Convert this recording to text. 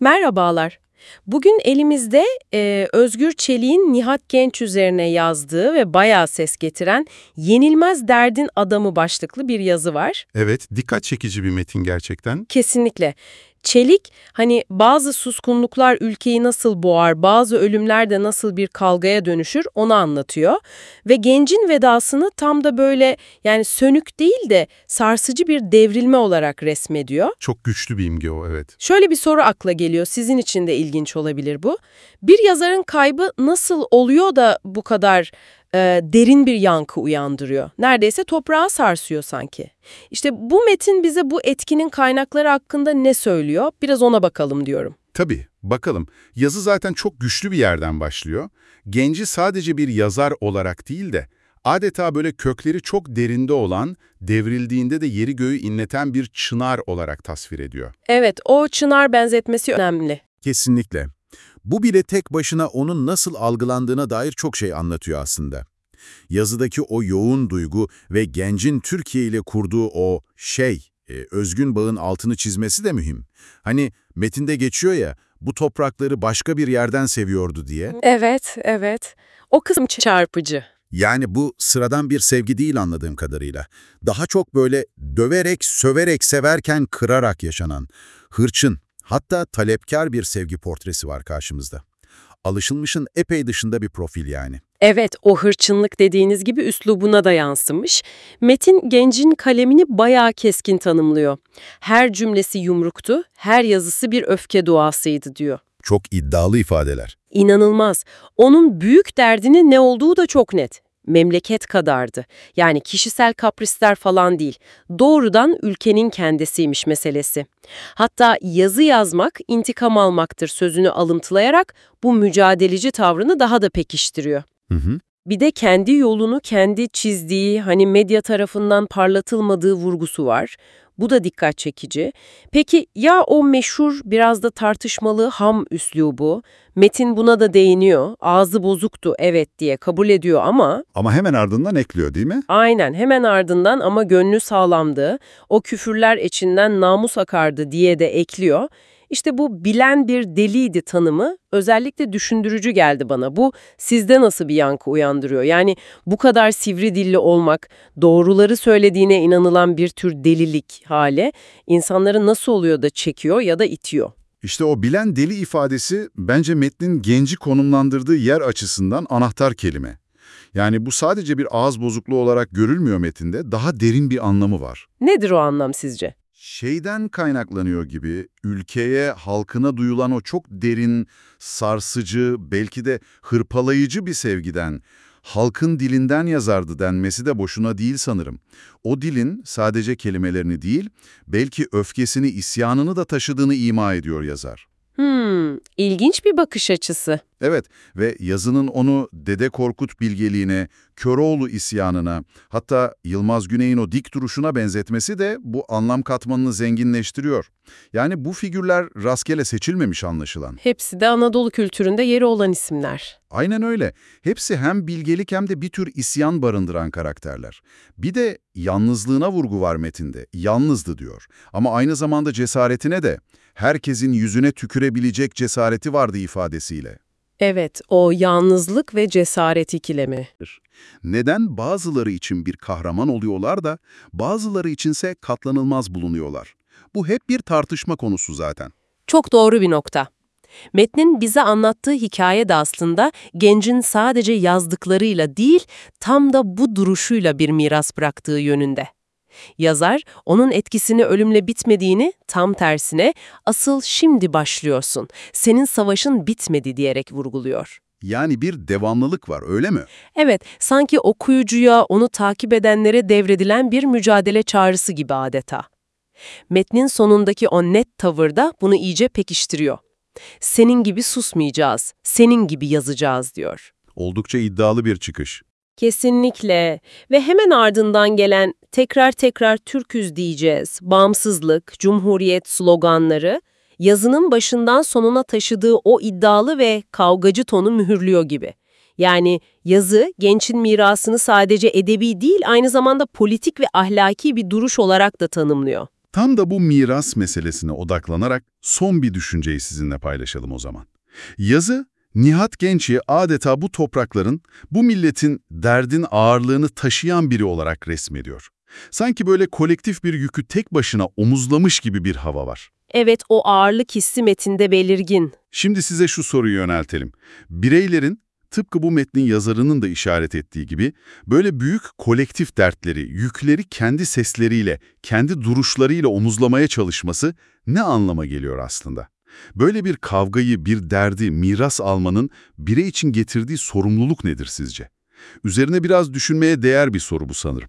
Merhabalar. Bugün elimizde Özgür Çelik'in Nihat Genç üzerine yazdığı ve bayağı ses getiren "Yenilmez Derdin Adamı" başlıklı bir yazı var. Evet, dikkat çekici bir metin gerçekten. Kesinlikle. Çelik, hani bazı suskunluklar ülkeyi nasıl boğar, bazı ölümler de nasıl bir kavgaya dönüşür onu anlatıyor. Ve gencin vedasını tam da böyle yani sönük değil de sarsıcı bir devrilme olarak resmediyor. Çok güçlü bir imge o, evet. Şöyle bir soru akla geliyor, sizin için de ilginç olabilir bu. Bir yazarın kaybı nasıl oluyor da bu kadar derin bir yankı uyandırıyor? Neredeyse toprağa sarsıyor sanki. İşte bu metin bize bu etkinin kaynakları hakkında ne söylüyor? Biraz ona bakalım diyorum. Tabii, bakalım. Yazı zaten çok güçlü bir yerden başlıyor. Genci sadece bir yazar olarak değil de adeta böyle kökleri çok derinde olan, devrildiğinde de yeri göğü inleten bir çınar olarak tasvir ediyor. Evet, o çınar benzetmesi önemli. Kesinlikle. Bu bile tek başına onun nasıl algılandığına dair çok şey anlatıyor aslında. Yazıdaki o yoğun duygu ve gencin Türkiye ile kurduğu o özgün bağın altını çizmesi de mühim. Hani metinde geçiyor ya, bu toprakları başka bir yerden seviyordu diye. Evet, evet. O kısım çarpıcı. Yani bu sıradan bir sevgi değil anladığım kadarıyla. Daha çok böyle döverek, söverek, severken kırarak yaşanan, hırçın, hatta talepkar bir sevgi portresi var karşımızda. Alışılmışın epey dışında bir profil yani. Evet, o hırçınlık dediğiniz gibi üslubuna da yansımış. Metin gencin kalemini bayağı keskin tanımlıyor. Her cümlesi yumruktu, her yazısı bir öfke duasıydı diyor. Çok iddialı ifadeler. İnanılmaz. Onun büyük derdinin ne olduğu da çok net. Memleket kadardı. Yani kişisel kaprisler falan değil. Doğrudan ülkenin kendisiymiş meselesi. Hatta yazı yazmak, intikam almaktır sözünü alıntılayarak bu mücadeleci tavrını daha da pekiştiriyor. Hı hı. Bir de kendi yolunu kendi çizdiği, hani medya tarafından parlatılmadığı vurgusu var. Bu da dikkat çekici. Peki ya o meşhur, biraz da tartışmalı ham üslubu? Metin buna da değiniyor. Ağzı bozuktu evet diye kabul ediyor ama Ama hemen ardından ekliyor değil mi? aynen hemen ardından ama gönlü sağlamdı. O küfürler içinden namus akardı diye de ekliyor. İşte bu bilen bir deliydi tanımı özellikle düşündürücü geldi bana. Bu sizde nasıl bir yankı uyandırıyor? Yani bu kadar sivri dilli olmak, doğruları söylediğine inanılan bir tür delilik hali insanları nasıl oluyor da çekiyor ya da itiyor? İşte o bilen deli ifadesi bence metnin genci konumlandırdığı yer açısından anahtar kelime. Yani bu sadece bir ağız bozukluğu olarak görülmüyor metinde, daha derin bir anlamı var. Nedir o anlam sizce? Şeyden kaynaklanıyor gibi, ülkeye, halkına duyulan o çok derin, sarsıcı, belki de hırpalayıcı bir sevgiden, halkın dilinden yazardı denmesi de boşuna değil sanırım. O dilin sadece kelimelerini değil, belki öfkesini, isyanını da taşıdığını ima ediyor yazar. İlginç bir bakış açısı. Evet ve yazının onu Dede Korkut bilgeliğine, Köroğlu isyanına, hatta Yılmaz Güney'in o dik duruşuna benzetmesi de bu anlam katmanını zenginleştiriyor. Yani bu figürler rastgele seçilmemiş anlaşılan. Hepsi de Anadolu kültüründe yeri olan isimler. Aynen öyle. Hepsi hem bilgelik hem de bir tür isyan barındıran karakterler. Bir de yalnızlığına vurgu var metinde. Yalnızdı diyor. Ama aynı zamanda cesaretine de herkesin yüzüne tükürebilecek cesareti vardı ifadesiyle. Evet, o yalnızlık ve cesaret ikilemi. Neden bazıları için bir kahraman oluyorlar da bazıları içinse katlanılmaz bulunuyorlar? Bu hep bir tartışma konusu zaten. Çok doğru bir nokta. Metnin bize anlattığı hikaye de aslında gencin sadece yazdıklarıyla değil, tam da bu duruşuyla bir miras bıraktığı yönünde. Yazar, onun etkisini ölümle bitmediğini, tam tersine, asıl şimdi başlıyorsun, senin savaşın bitmedi diyerek vurguluyor. Yani bir devamlılık var, öyle mi? Evet, sanki okuyucuya, onu takip edenlere devredilen bir mücadele çağrısı gibi adeta. Metnin sonundaki o net tavır da bunu iyice pekiştiriyor. Senin gibi susmayacağız, senin gibi yazacağız diyor. Oldukça iddialı bir çıkış. Kesinlikle ve hemen ardından gelen tekrar tekrar Türküz diyeceğiz, bağımsızlık, cumhuriyet sloganları yazının başından sonuna taşıdığı o iddialı ve kavgacı tonu mühürlüyor gibi. Yani yazı gençin mirasını sadece edebi değil aynı zamanda politik ve ahlaki bir duruş olarak da tanımlıyor. Tam da bu miras meselesine odaklanarak son bir düşünceyi sizinle paylaşalım o zaman. Yazı, Nihat Genç'i adeta bu toprakların, bu milletin derdin ağırlığını taşıyan biri olarak resmediyor. Sanki böyle kolektif bir yükü tek başına omuzlamış gibi bir hava var. Evet, o ağırlık hissi metinde belirgin. Şimdi size şu soruyu yöneltelim. Bireylerin, tıpkı bu metnin yazarının da işaret ettiği gibi, böyle büyük kolektif dertleri, yükleri kendi sesleriyle, kendi duruşlarıyla omuzlamaya çalışması ne anlama geliyor aslında? Böyle bir kavgayı, bir derdi, miras almanın birey için getirdiği sorumluluk nedir sizce? Üzerine biraz düşünmeye değer bir soru bu sanırım.